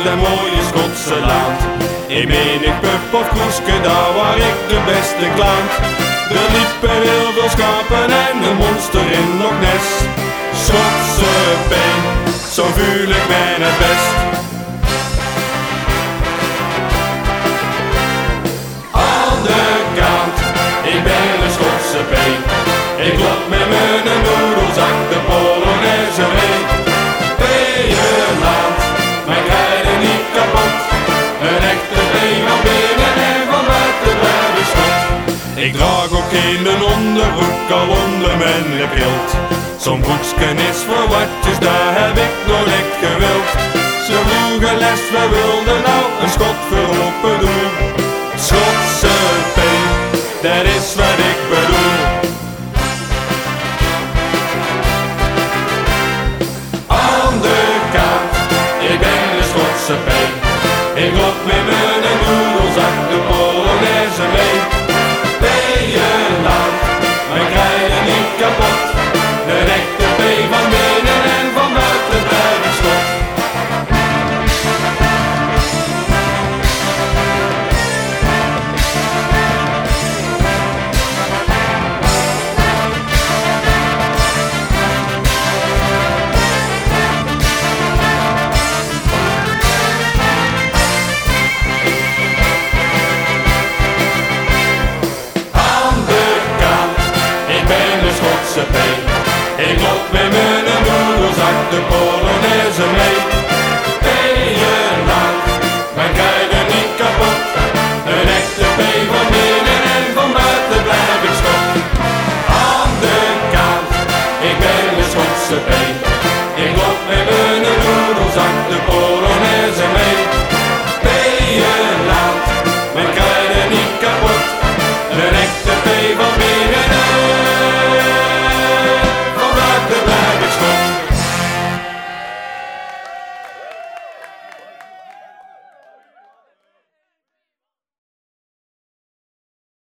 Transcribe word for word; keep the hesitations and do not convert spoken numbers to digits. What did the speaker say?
de mooie Schotse land. In menig pub of kroeske, daar waar ik de beste klant. Er liepen heel veel schapen en een monster in Loch Ness. Schotse pijn, zo voel ik mij het best. Aan de kant, ik ben een Schotse pijn. Ik loop met mijn noedelzak de Polonaise mee. Tweeënland, mijn rijden niet kapot. Een echte been van binnen en van buiten blijf ik schot. Ik draag ook geen onderbroek al onder mijn kilt. Zo'n broeksken is voor watjes, daar heb ik nog echt gewild. Ze vroegen les, we wilden nou een schot voor open doel. Schotse peen, dat is wat ik bedoel. Aan de kant, ik ben de Schotse peen. Ik loop met mijn noedelzak